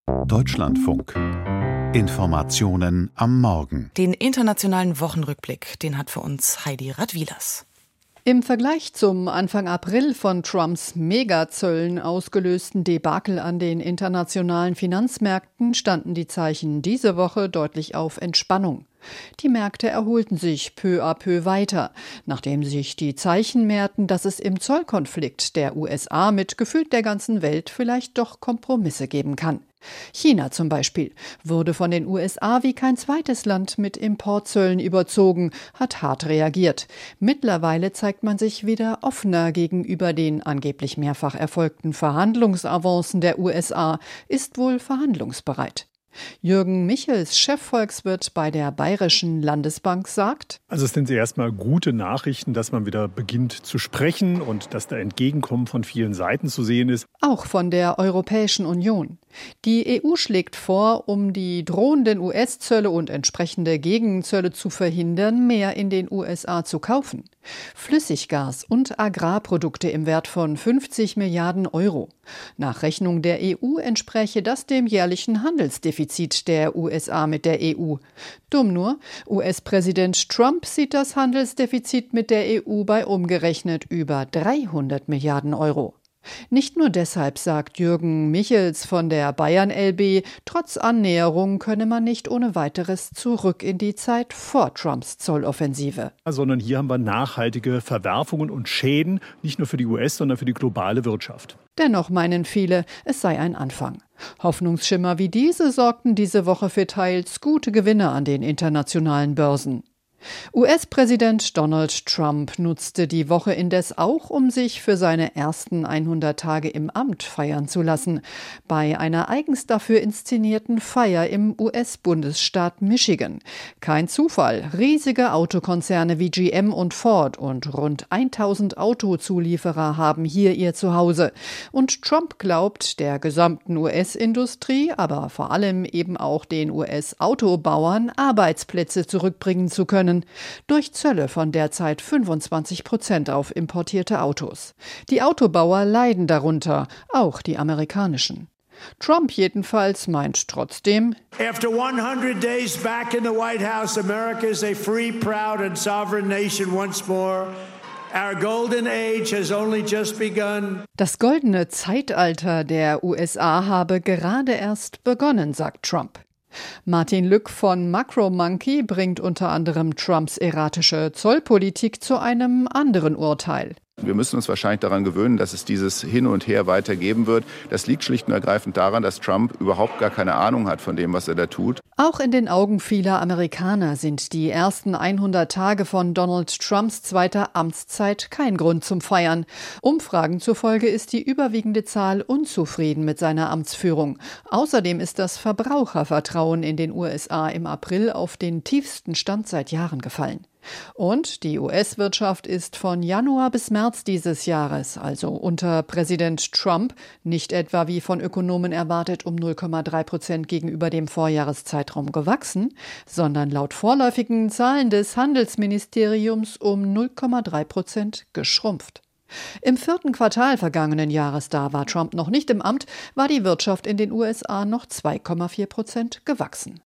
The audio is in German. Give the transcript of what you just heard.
Deutschlandfunk. Informationen am Morgen. Den internationalen Wochenrückblick, den hat für uns Heidi Radwilas. Im Vergleich zum Anfang April von Trumps Megazöllen ausgelösten Debakel an den internationalen Finanzmärkten standen die Zeichen diese Woche deutlich auf Entspannung. Die Märkte erholten sich peu à peu weiter, nachdem sich die Zeichen mehrten, dass es im Zollkonflikt der USA mit gefühlt der ganzen Welt vielleicht doch Kompromisse geben kann. China zum Beispiel wurde von den USA wie kein zweites Land mit Importzöllen überzogen, hat hart reagiert. Mittlerweile zeigt man sich wieder offener gegenüber den angeblich mehrfach erfolgten Verhandlungsavancen der USA, ist wohl verhandlungsbereit. Jürgen Michels, Chefvolkswirt bei der Bayerischen Landesbank, sagt: Also es sind erstmal gute Nachrichten, dass man wieder beginnt zu sprechen und dass da Entgegenkommen von vielen Seiten zu sehen ist. Auch von der Europäischen Union. Die EU schlägt vor, um die drohenden US-Zölle und entsprechende Gegenzölle zu verhindern, mehr in den USA zu kaufen. Flüssiggas und Agrarprodukte im Wert von 50 Milliarden Euro. Nach Rechnung der EU entspräche das dem jährlichen Handelsdefizit der USA mit der EU. Dumm nur, US-Präsident Trump sieht das Handelsdefizit mit der EU bei umgerechnet über 300 Milliarden Euro. Nicht nur deshalb, sagt Jürgen Michels von der Bayern LB, trotz Annäherung könne man nicht ohne weiteres zurück in die Zeit vor Trumps Zolloffensive. Sondern hier haben wir nachhaltige Verwerfungen und Schäden, nicht nur für die US, sondern für die globale Wirtschaft. Dennoch meinen viele, es sei ein Anfang. Hoffnungsschimmer wie diese sorgten diese Woche für teils gute Gewinne an den internationalen Börsen. US-Präsident Donald Trump nutzte die Woche indes auch, um sich für seine ersten 100 Tage im Amt feiern zu lassen. Bei einer eigens dafür inszenierten Feier im US-Bundesstaat Michigan. Kein Zufall, riesige Autokonzerne wie GM und Ford und rund 1000 Autozulieferer haben hier ihr Zuhause. Und Trump glaubt, der gesamten US-Industrie, aber vor allem eben auch den US-Autobauern Arbeitsplätze zurückbringen zu können. Durch Zölle von derzeit 25% auf importierte Autos. Die Autobauer leiden darunter, auch die amerikanischen. Trump jedenfalls meint trotzdem: After 100 days back in the White House, America is a free, proud and sovereign nation once more. Our golden age has only just begun. Das goldene Zeitalter der USA habe gerade erst begonnen, sagt Trump. Martin Lück von Macromonkey bringt unter anderem Trumps erratische Zollpolitik zu einem anderen Urteil. Wir müssen uns wahrscheinlich daran gewöhnen, dass es dieses Hin und Her weitergeben wird. Das liegt schlicht und ergreifend daran, dass Trump überhaupt gar keine Ahnung hat von dem, was er da tut. Auch in den Augen vieler Amerikaner sind die ersten 100 Tage von Donald Trumps zweiter Amtszeit kein Grund zum Feiern. Umfragen zufolge ist die überwiegende Zahl unzufrieden mit seiner Amtsführung. Außerdem ist das Verbrauchervertrauen in den USA im April auf den tiefsten Stand seit Jahren gefallen. Und die US-Wirtschaft ist von Januar bis März dieses Jahres, also unter Präsident Trump, nicht etwa wie von Ökonomen erwartet um 0,3% gegenüber dem Vorjahreszeitraum gewachsen, sondern laut vorläufigen Zahlen des Handelsministeriums um 0,3% geschrumpft. Im 4. Quartal vergangenen Jahres, da war Trump noch nicht im Amt, war die Wirtschaft in den USA noch 2,4% gewachsen.